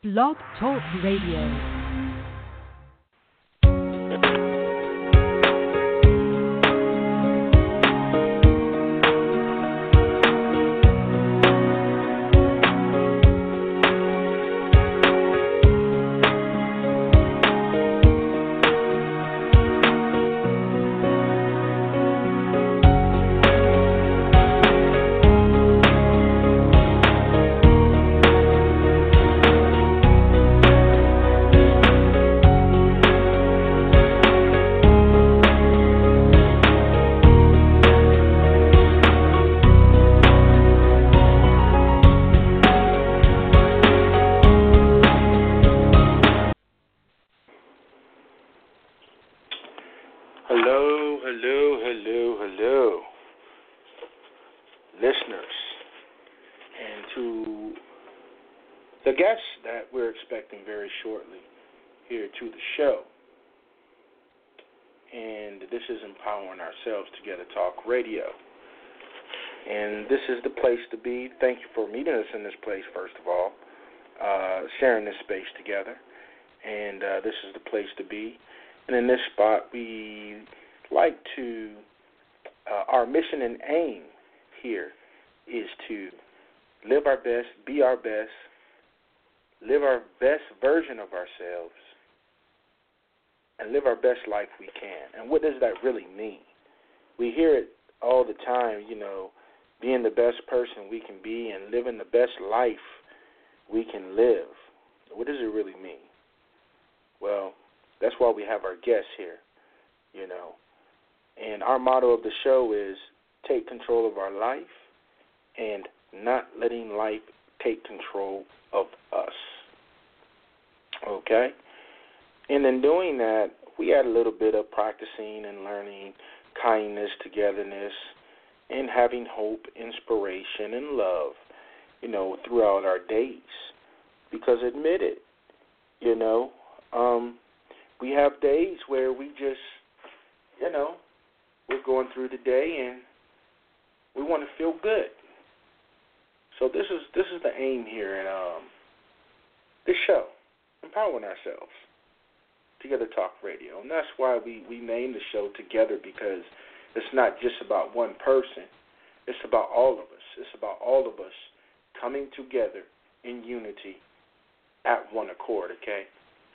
Blog Talk Radio. Hello, listeners, and to the guests that we're expecting very shortly here to the show. And this is Empowering Ourselves Together Talk Radio. And this is the place to be. Thank you for meeting us in this place, first of all, sharing this space together. And this is the place to be. And in this spot, we like to, our mission and aim here is to live our best, be our best, live our best version of ourselves, and live our best life we can. And what does that really mean? We hear it all the time, being the best person we can be and living the best life we can live. What does it really mean? Well, that's why we have our guests here, And our motto of the show is take control of our life and not letting life take control of us. Okay? And in doing that, we add a little bit of practicing and learning kindness, togetherness, and having hope, inspiration, and love, throughout our days. Because admit it, we have days where we just, we're going through the day and we want to feel good. So this is the aim here in this show, Empowering Ourselves Together Talk Radio. And that's why we named the show Together, because it's not just about one person. It's about all of us. It's about all of us coming together in unity at one accord, okay?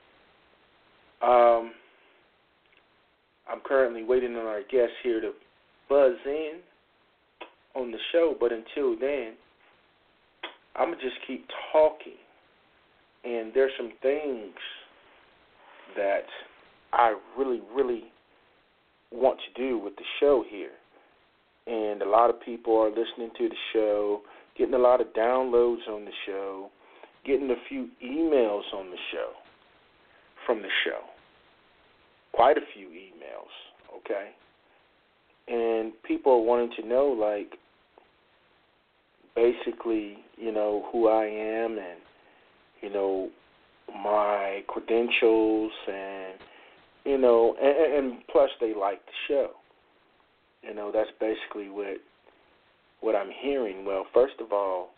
I'm currently waiting on our guests here to buzz in on the show, but until then, I'm going to just keep talking. And there's some things that I really, really want to do with the show here. And a lot of people are listening to the show, getting a lot of downloads on the show, getting a few emails on the show, from the show. Quite a few emails, okay? And people are wanting to know, basically, who I am and, my credentials and, and plus they like the show. That's basically what I'm hearing. Well, first of all,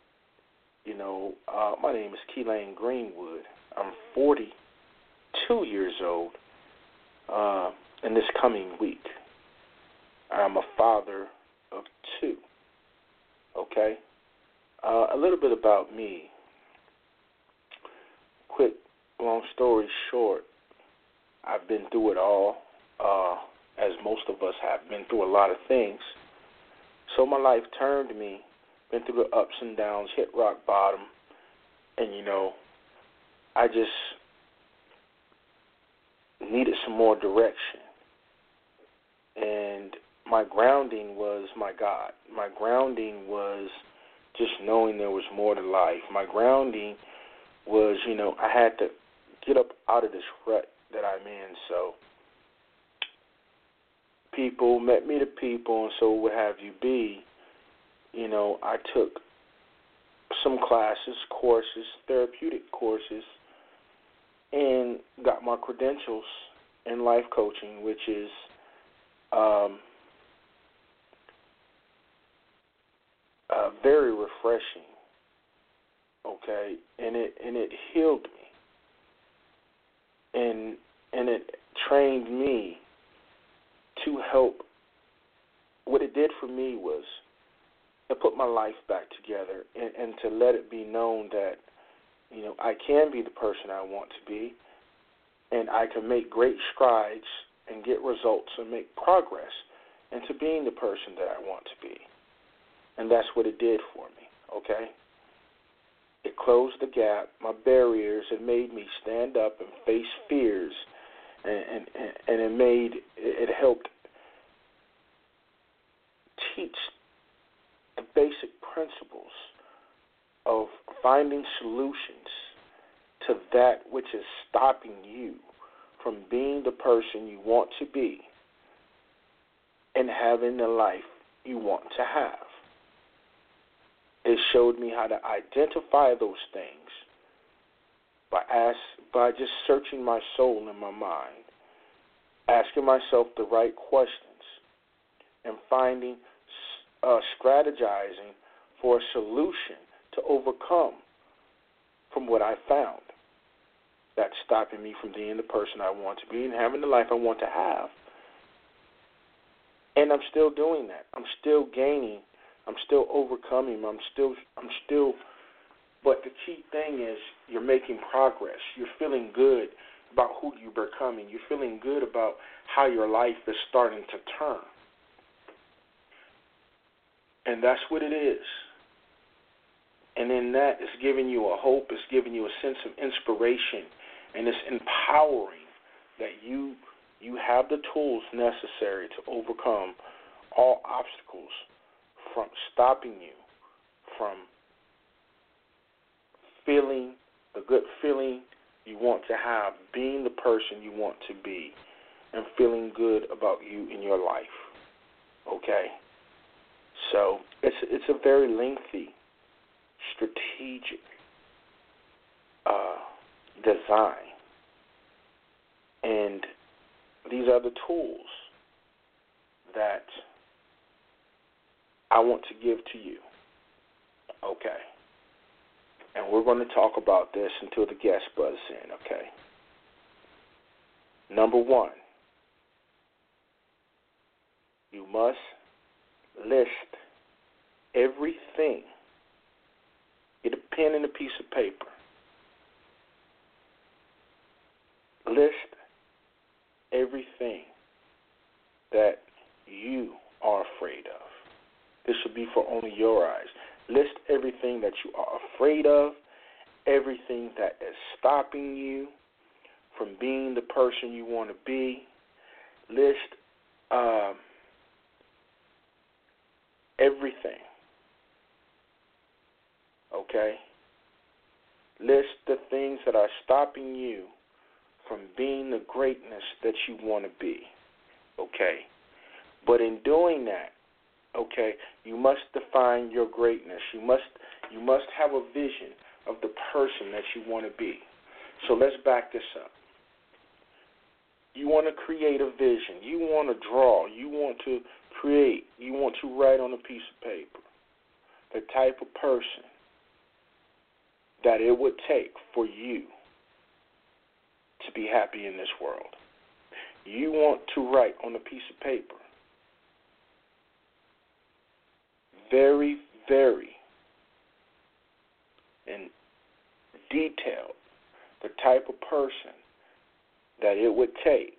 my name is Keelan Greenwood. I'm 42 years old in this coming week. I'm a father of two. Okay? A little bit about me. Quick, long story short, I've been through it all, as most of us have been through a lot of things. So my life turned me, been through the ups and downs, hit rock bottom, and, I just needed some more direction. And my grounding was my God. My grounding was just knowing there was more to life. My grounding was, I had to get up out of this rut that I'm in. So people met me to people, and so what have you be, I took some classes, courses, therapeutic courses, and got my credentials in life coaching, which is very refreshing. okay, and it healed me, and it trained me to help. What it did for me was to put my life back together and to let it be known that, I can be the person I want to be, and I can make great strides and get results and make progress into being the person that I want to be. And that's what it did for me, okay? It closed the gap, my barriers. It made me stand up and face fears, and it helped teach the basic principles of finding solutions to that which is stopping you from being the person you want to be and having the life you want to have. It showed me how to identify those things by just searching my soul and my mind, asking myself the right questions, and strategizing for a solution to overcome from what I found that's stopping me from being the person I want to be and having the life I want to have. And I'm still doing that. I'm still gaining. I'm still overcoming. I'm still. But the key thing is you're making progress. You're feeling good about who you're becoming. You're feeling good about how your life is starting to turn. And that's what it is. And in that, it's giving you a hope. It's giving you a sense of inspiration. And it's empowering that you have the tools necessary to overcome all obstacles from stopping you from feeling the good feeling you want to have, being the person you want to be, and feeling good about you in your life. Okay? So it's a very lengthy, strategic design. And these are the tools that I want to give to you. Okay. And we're going to talk about this until the guest buzz in, okay? Number one, you must list everything. Get a pen and a piece of paper. List everything that you are afraid of. This should be for only your eyes. List everything that you are afraid of, everything that is stopping you from being the person you want to be. List everything. Okay? List the things that are stopping you from being the greatness that you want to be. Okay? But in doing that, okay, you must define your greatness. You must have a vision of the person that you want to be. So let's back this up. You want to create a vision. You want to draw. You want to create. You want to write on a piece of paper the type of person that it would take for you to be happy in this world. You want to write on a piece of paper very, very in detail the type of person that it would take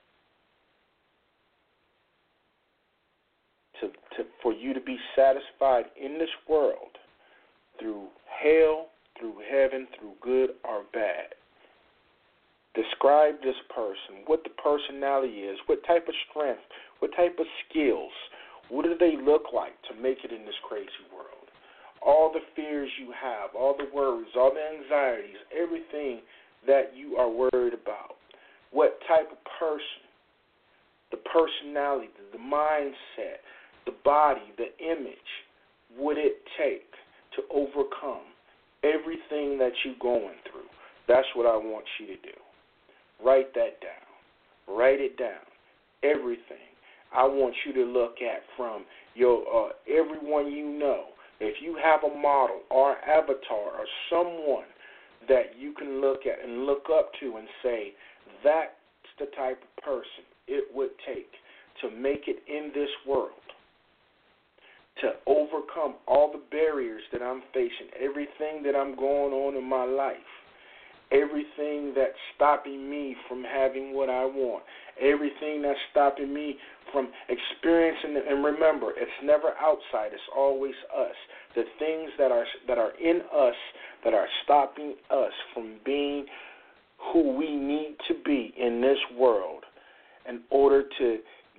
for you to be satisfied in this world through hell, through heaven, through good or bad. Describe this person, what the personality is, what type of strength, what type of skills, what do they look like to make it in this crazy world? All the fears you have, all the worries, all the anxieties, everything that you are worried about. What type of person, the personality, the mindset, the body, the image, would it take to overcome everything that you're going through? That's what I want you to do. Write that down. Write it down. Everything. I want you to look at from your everyone you know, if you have a model or avatar or someone that you can look at and look up to and say, that's the type of person it would take to make it in this world, to overcome all the barriers that I'm facing, everything that I'm going on in my life, everything that's stopping me from having what I want, everything that's stopping me from experiencing it. And remember, it's never outside, it's always us. The things that are in us that are stopping us from being who we need to be in this world in order to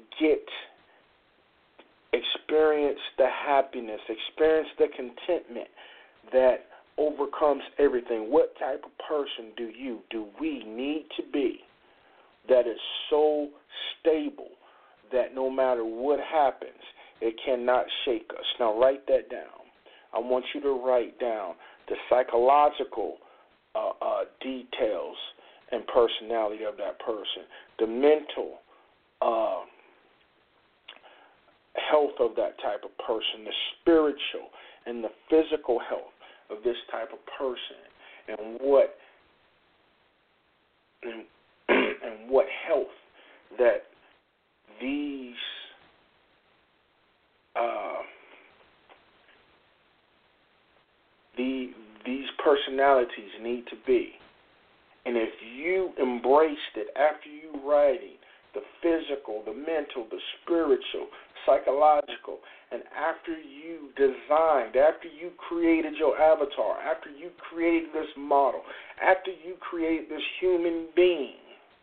experience the happiness, experience the contentment that overcomes everything. What type of person do we need to be that is so stable that no matter what happens, it cannot shake us? Now write that down. I want you to write down the psychological details and personality of that person, the mental health of that type of person, the spiritual and the physical health of this type of person, and what health that these personalities need to be. And if you embraced it after you writing the physical, the mental, the spiritual, psychological, and after you designed, after you created your avatar, after you created this model, after you created this human being,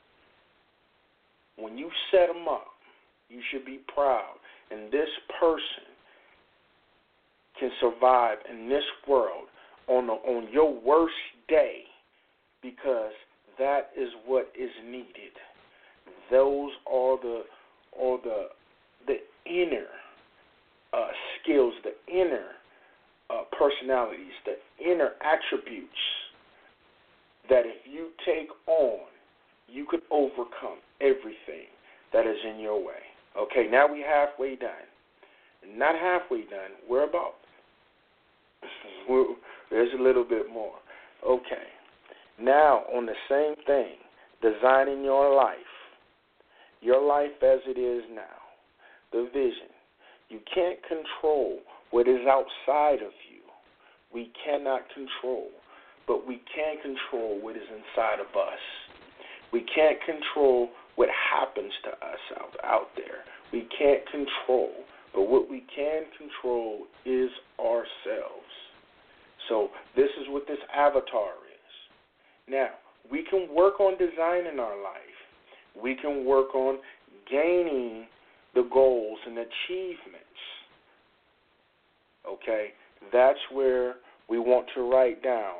when you set them up, you should be proud. And this person can survive in this world on your worst day, because that is what is needed. Those are the inner skills, the inner personalities, the inner attributes that if you take on, you could overcome everything that is in your way. Okay, now we're halfway done. Not halfway done. We're about. There's a little bit more. Okay. Now, on the same thing, designing your life as it is now, the vision. You can't control what is outside of you. We cannot control, but we can control what is inside of us. We can't control what happens to us out there. We can't control, but what we can control is ourselves. So this is what this avatar is. Now, we can work on designing our life. We can work on gaining the goals and achievements. Okay? That's where we want to write down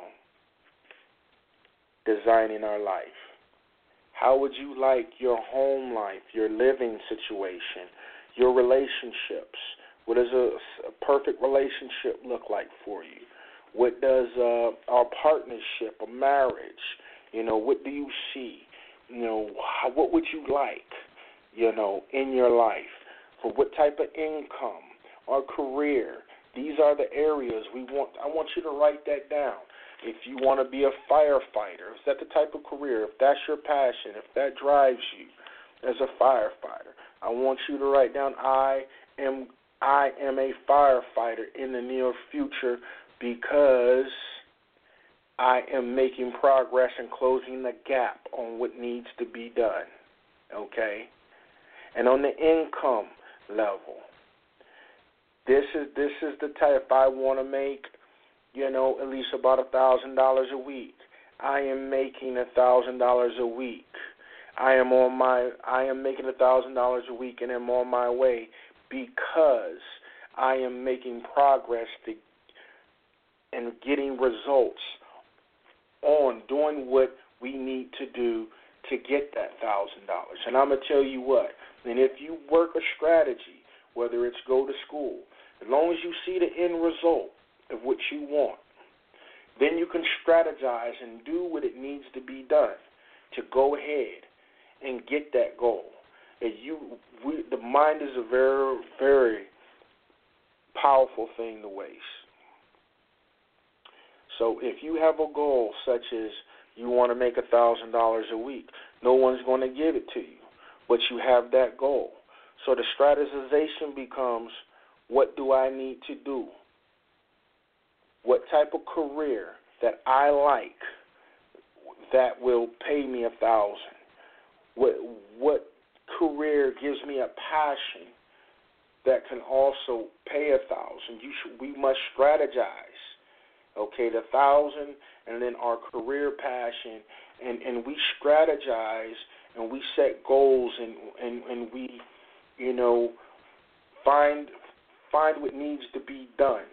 designing our life. How would you like your home life, your living situation, your relationships? What does a perfect relationship look like for you? What does our partnership, a marriage, what do you see? What would you like, in your life? For what type of income or career? These are the areas I want you to write that down. If you want to be a firefighter, is that the type of career? If that's your passion, if that drives you as a firefighter, I want you to write down, I am a firefighter in the near future because I am making progress and closing the gap on what needs to be done. Okay? And on the income level, this is the type I want to make, at least about $1,000 a week. I am making $1,000 a week. I am making $1,000 a week and am on my way because I am making progress and getting results on doing what we need to do to get that $1,000. And I'm going to tell you what, and if you work a strategy, whether it's go to school, as long as you see the end result of what you want, then you can strategize and do what it needs to be done to go ahead and get that goal. The mind is a very, very powerful thing to waste. So if you have a goal such as you want to make $1,000 a week, no one's going to give it to you, but you have that goal. So the strategization becomes, what do I need to do? What type of career that I like that will pay me $1,000? What career gives me a passion that can also pay $1,000? We must strategize. Okay, the 1,000, and then our career passion, and we strategize and we set goals and we, find what needs to be done.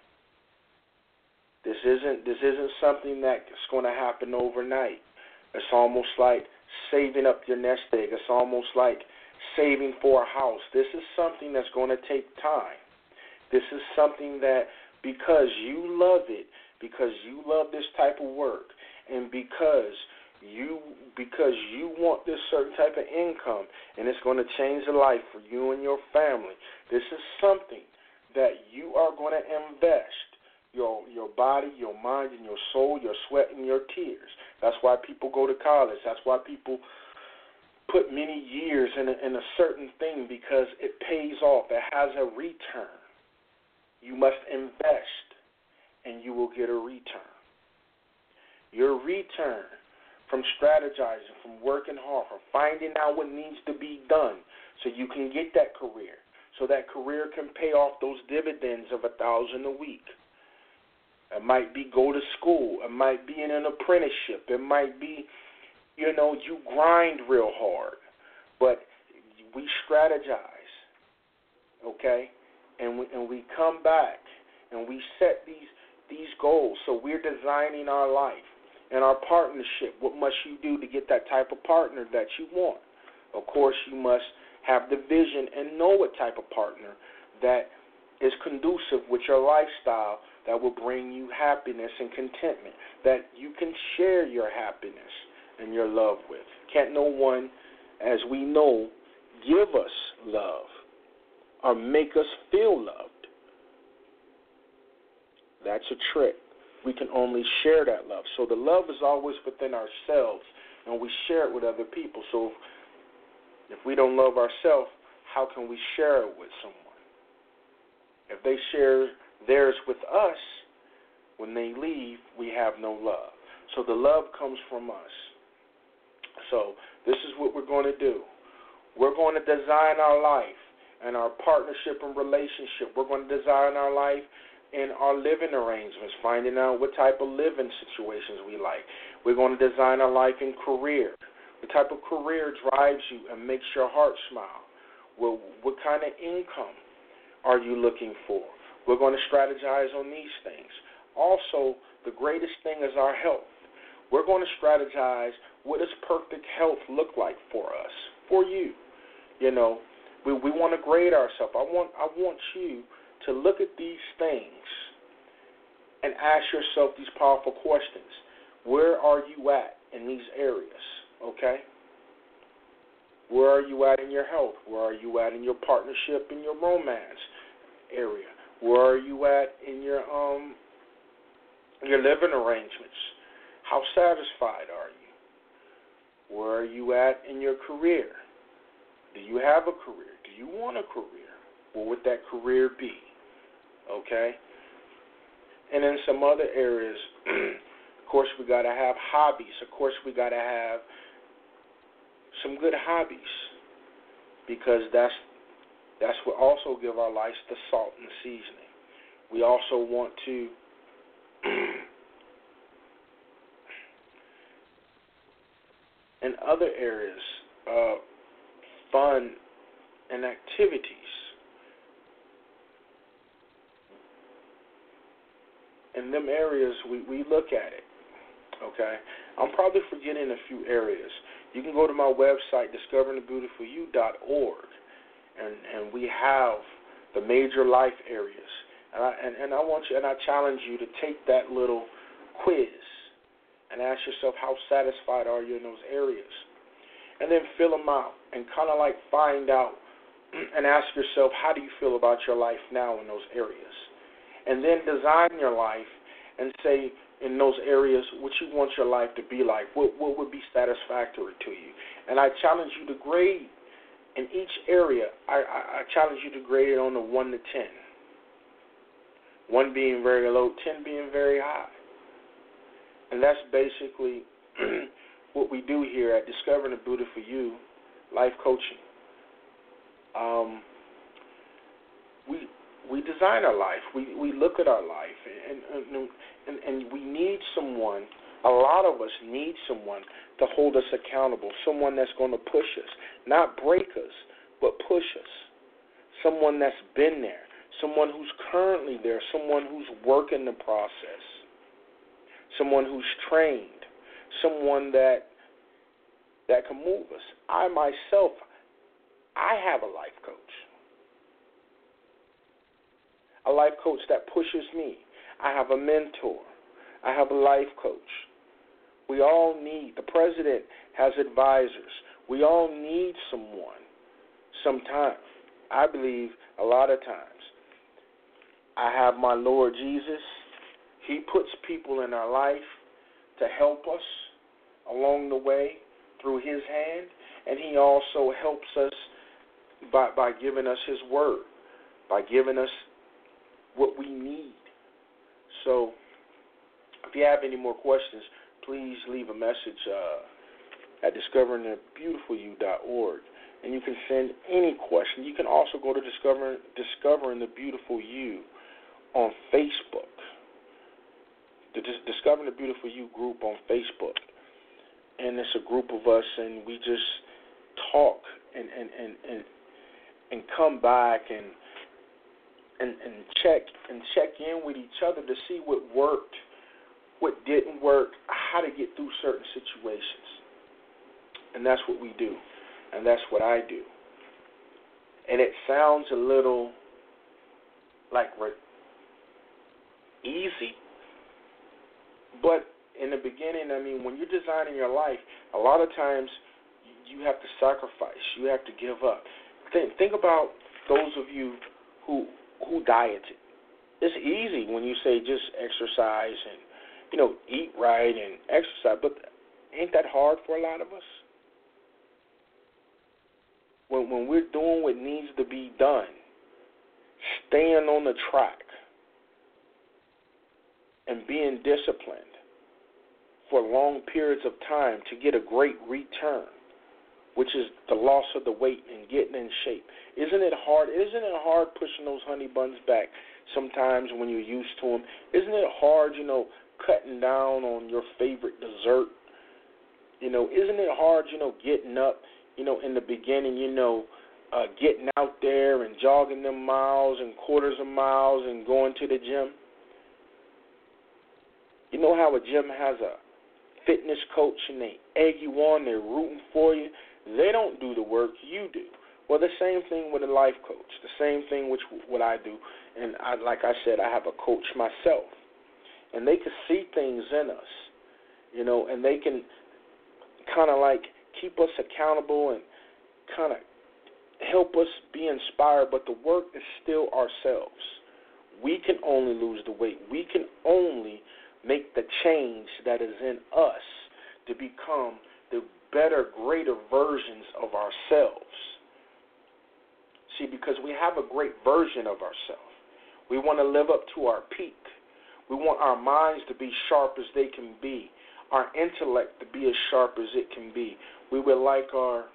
This isn't something that's going to happen overnight. It's almost like saving up your nest egg. It's almost like saving for a house. This is something that's going to take time. This is something that, because you love it, because you love this type of work, and because you want this certain type of income, and it's going to change the life for you and your family, this is something that you are going to invest your body, your mind, and your soul, your sweat, and your tears. That's why people go to college. That's why people put many years in a certain thing, because it pays off. It has a return. You must invest, and you will get a return. Your return from strategizing, from working hard, from finding out what needs to be done so you can get that career, so that career can pay off those dividends of $1,000 a week. It might be go to school. It might be in an apprenticeship. It might be, you grind real hard. But we strategize, okay? And we come back and we set these goals. So we're designing our life and our partnership. What must you do to get that type of partner that you want? Of course, you must have the vision and know what type of partner that is conducive with your lifestyle, that will bring you happiness and contentment, that you can share your happiness and your love with. Can't no one, as we know, give us love or make us feel loved. That's a trick. We can only share that love. So the love is always within ourselves, and we share it with other people. So if we don't love ourselves, how can we share it with someone? If they share theirs with us, when they leave, we have no love. So the love comes from us. So this is what we're going to do. We're going to design our life and our partnership and relationship. We're going to design our life in our living arrangements, finding out what type of living situations we like. We're going to design our life in career. What type of career drives you and makes your heart smile? What kind of income are you looking for? We're going to strategize on these things. Also, the greatest thing is our health. We're going to strategize, what does perfect health look like for us, for you? We want to grade ourselves. I want you to look at these things and ask yourself these powerful questions. Where are you at in these areas, okay? Where are you at in your health? Where are you at in your partnership, in your romance area? Where are you at in your living arrangements? How satisfied are you? Where are you at in your career? Do you have a career? Do you want a career? What would that career be? Okay? And in some other areas, of course, we got to have hobbies. Of course, we got to have some good hobbies, because that's what also give our lives the salt and seasoning. We also want to in other areas, fun and activities. In them areas, we look at it, okay? I'm probably forgetting a few areas. You can go to my website, discoveringthebeautifulyou.org, and we have the major life areas. And I want you, and I challenge you to take that little quiz and ask yourself, how satisfied are you in those areas? And then fill them out and kind of like find out and ask yourself, how do you feel about your life now in those areas? And then design your life and say, in those areas, what you want your life to be like, what would be satisfactory to you. And I challenge you to grade in each area. I challenge you to grade it on a 1 to 10. 1 being very low, 10 being very high. And that's basically what we do here at Discovering the Beautiful You Life Coaching. We design our life. We look at our life, and we need someone. A lot of us need someone to hold us accountable. Someone that's going to push us, not break us, but push us. Someone that's been there. Someone who's currently there. Someone who's working the process. Someone who's trained. Someone that can move us. I myself, I have a life coach. A life coach that pushes me. I have a mentor. I have a life coach. We all need, the president has advisors. We all need someone sometime. I believe a lot of times. I have my Lord Jesus. He puts people in our life to help us along the way through his hand, and he also helps us by giving us his word, by giving us what we need. So if you have any more questions, please leave a message at discoveringthebeautifulyou.org, and you can send any question. You can also go to Discovering the Beautiful You on Facebook, the Discovering the Beautiful You group on Facebook. And it's a group of us, and we just talk and come back and check in with each other to see what worked, what didn't work, how to get through certain situations. And that's what we do, and that's what I do. And it sounds a little like we're easy, but in the beginning, I mean, when you're designing your life, a lot of times you have to sacrifice. You have to give up. Think about those of you who dieted. It's easy when you say just exercise and, eat right and exercise, but ain't that hard for a lot of us? When we're doing what needs to be done, staying on the track and being disciplined for long periods of time to get a great return, which is the loss of the weight and getting in shape. Isn't it hard? Isn't it hard pushing those honey buns back sometimes when you're used to them? Isn't it hard, cutting down on your favorite dessert? Isn't it hard, getting up, in the beginning, getting out there and jogging them miles and quarters of miles and going to the gym? You know how a gym has a fitness coach and they egg you on, they're rooting for you. They don't do the work, you do. Well, the same thing with a life coach, the same thing with what I do. And like I said, I have a coach myself. And they can see things in us, and they can kind of like keep us accountable and kind of help us be inspired. But the work is still ourselves. We can only lose the weight. We can only make the change that is in us to become the better, greater versions of ourselves. See, because we have a great version of ourselves. We want to live up to our peak. We want our minds to be sharp as they can be, our intellect to be as sharp as it can be. We would like our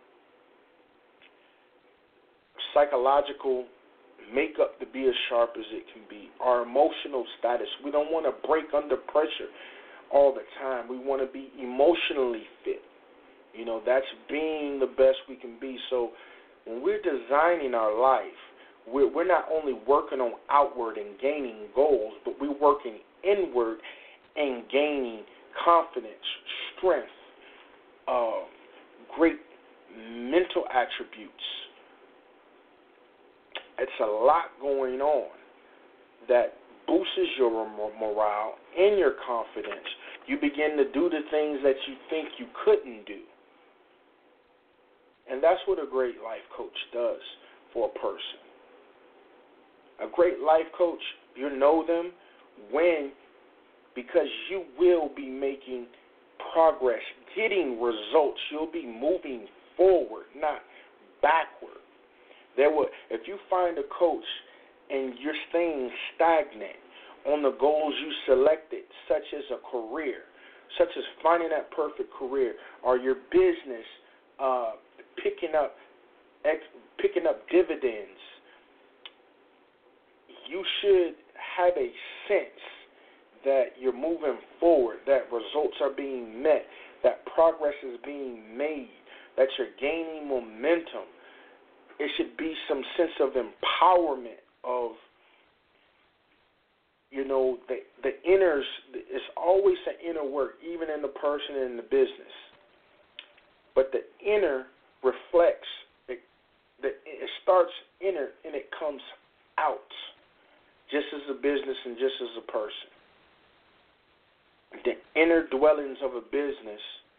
psychological makeup to be as sharp as it can be, our emotional status. We don't want to break under pressure all the time. We want to be emotionally fit. That's being the best we can be. So when we're designing our life, we're not only working on outward and gaining goals, but we're working inward and gaining confidence, strength, great mental attributes. It's a lot going on that boosts your morale and your confidence. You begin to do the things that you think you couldn't do. And that's what a great life coach does for a person. A great life coach, you know them when because you will be making progress, getting results. You'll be moving forward, not backward. If you find a coach and you're staying stagnant on the goals you selected, such as a career, such as finding that perfect career, or your business picking up dividends, you should have a sense that you're moving forward, that results are being met, that progress is being made, that you're gaining momentum. It should be some sense of empowerment of, the inners. It's always an inner work, even in the person and in the business. But the inner reflects, it starts inner and it comes out, just as a business and just as a person. The inner dwellings of a business,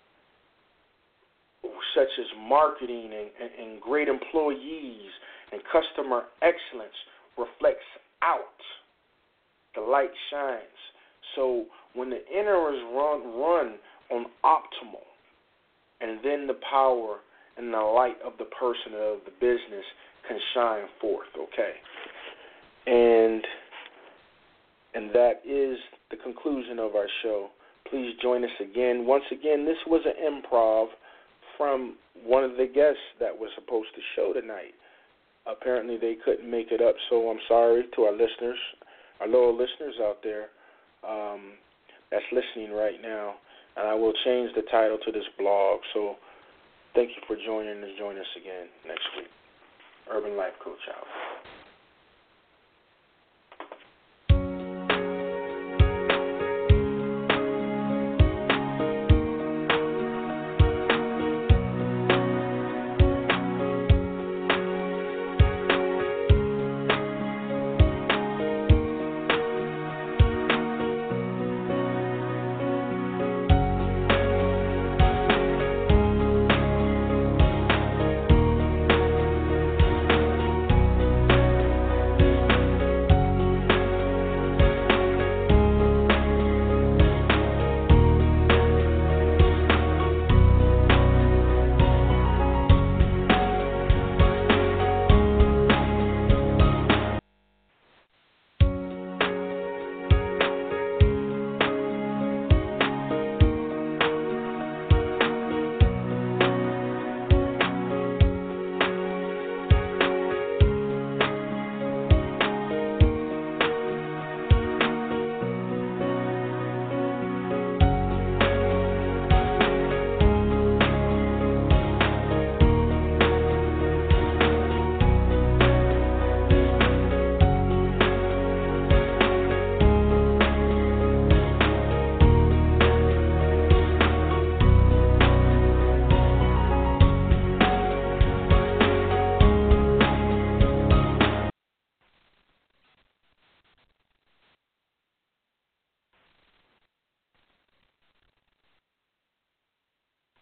such as marketing and great employees and customer excellence, reflects out. The light shines. So when the inner is run on optimal, and then the power and the light of the person of the business can shine forth, okay? And that is the conclusion of our show. Please join us again. Once again, this was an improv from one of the guests that was supposed to show tonight. Apparently they couldn't make it up, so I'm sorry to our listeners, our loyal listeners out there that's listening right now. And I will change the title to this blog. So thank you for joining us. Join us again next week. Urban Life Coach out.